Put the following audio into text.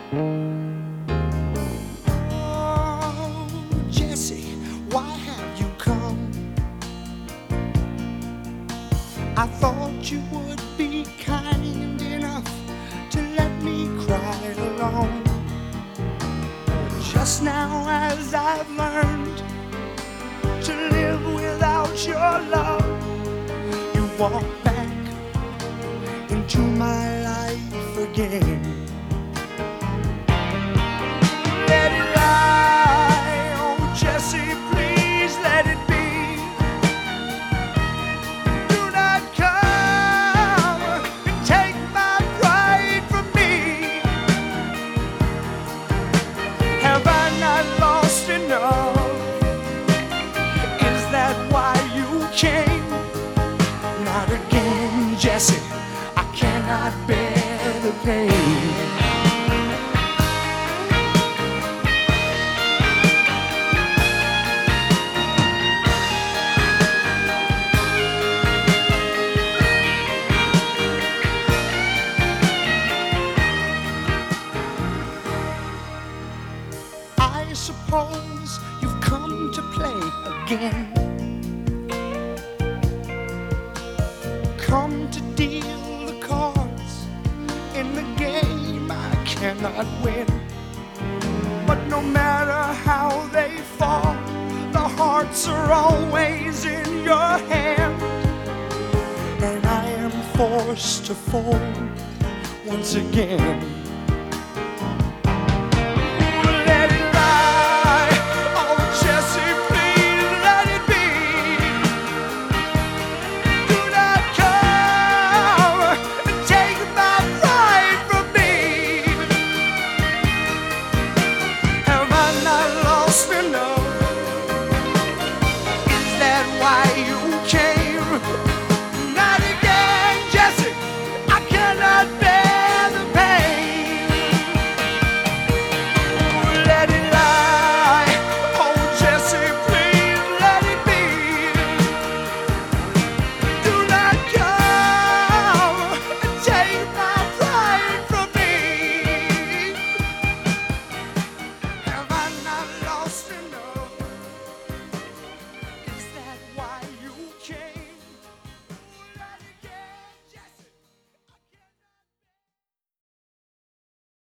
Oh, Jesse, why have you come? I thought you would be kind enough to let me cry alone. Just now, as I've learned to live without your love, you walk back into my life again. Let it lie, oh Jesse, please let it be. Do not come and take my pride from me. Have I not lost enough? Is that why you came? Not again, Jesse, I cannot bear the pain. I suppose you've come to play again. Come to deal the cards in the game I cannot win. But no matter how they fall, the hearts are always in your hand. And I am forced to fold once again.